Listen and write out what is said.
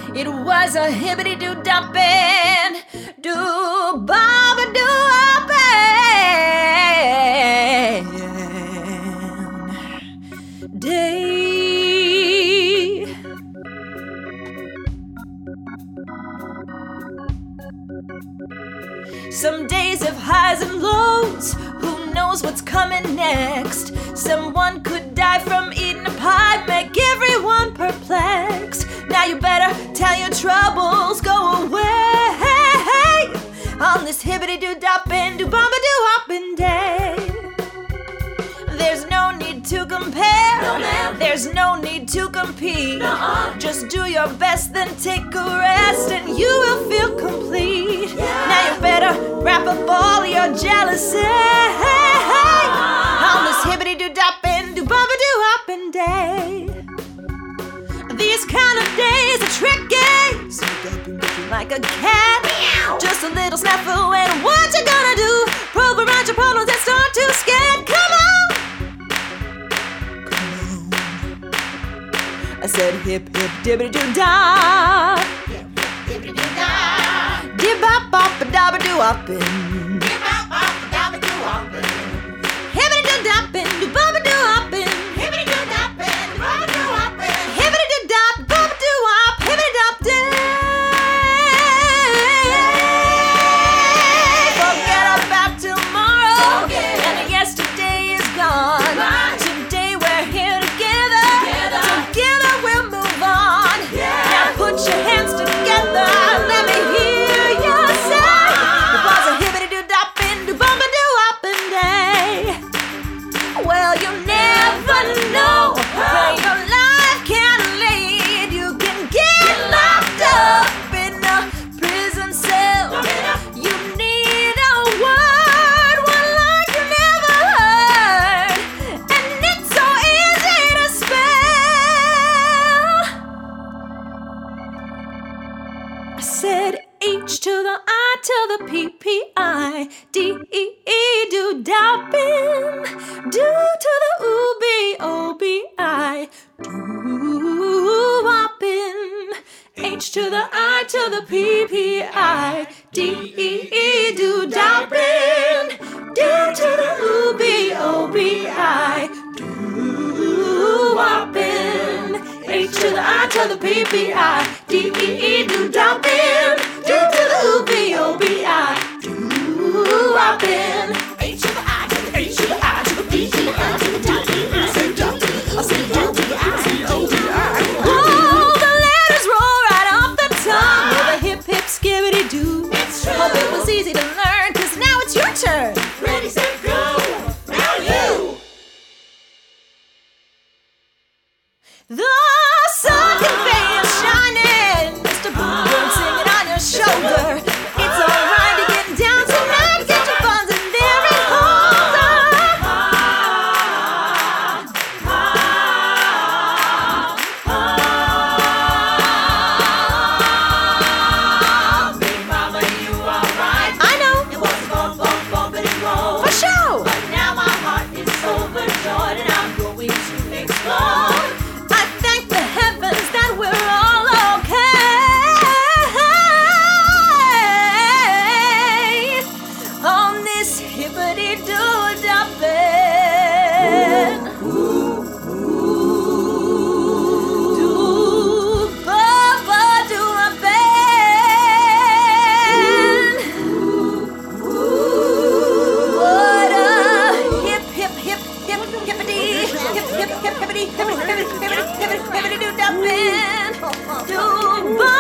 It was a hibbity-doo-dumpin', do-baba-doo-uppin' day. Some days have highs and lows, who knows what's coming next? Someone could die from eating a pie, make everyone perplexed. Now you better tell your troubles, go away on this hibbity-doo-doppin', do-bomba-doo-hoppin' day. There's no need to compare, No, ma'am. there's no need to compete. Nuh-uh. Just do your best, then take a rest, and you will feel complete. Now you better wrap up all your jealousy on this hibbity-doo-doppin', do-bomba-doo-hoppin' day. These kind of days are tricky, like a cat. Just a little snafu, and what you gonna do? Prove around your problems and start to scared. Come on! I said hip hip dibbity doo dah, dib bop bop a dabba doo hoppin', hibbity doo doppin', doo boppa doo hoppin', hibbity doo doppin', boppa doo hoppin', hibbity doo dop, boppa doo hop, hibbity dop day. Forget about tomorrow, and yesterday is gone. Today we're here together. Together we'll move on. Now put your hands together. Let me hear you say it was a hibbity-doo-doppin', do-bumba-doo-hoppin' day. Well, you never know where your life can lead. You can get locked up in a prison cell. You need a word, one like you never heard, and it's so easy to spell. I said H to the I to the P-P-I, D-E-E-doo-doppin', do to the O-B-O-B-I, doo-woppin'. H to the I to the P-P-I, D-E-E-doo-doppin', do to the O-B-O-B-I, doo-woppin'. H to the I to the P-P-I, D-E-E-doo-doppin', do to the O-B-O-B-I, doo-woppin'. H to the I to the H to the I to the P to the I to the D. I say dop to the I say dop to the I say dop to the I. Oh, the letters roll right off the tongue with a hip hip skibbity doo. It's true. Hope it was easy to learn, 'cause now it's your turn. Ready, set, go. Now you. The sun conveyor shining, Mr. Boom singing on your shoulder. It's alright to get down tonight, get your funds in there and hold on. Big mama, you alright? I know, It was bump, bump, bumping and roll. for sure. But now my heart is overjoyed and I'm going to explode. I thank the heavens that we're all okay on this hibbity-doo-doppin', do-baba-doo-hoppin'. What a hip hip hip hip hippity hip hip hip hippity hippity hippity hippity hippity hippity doo-doppin', do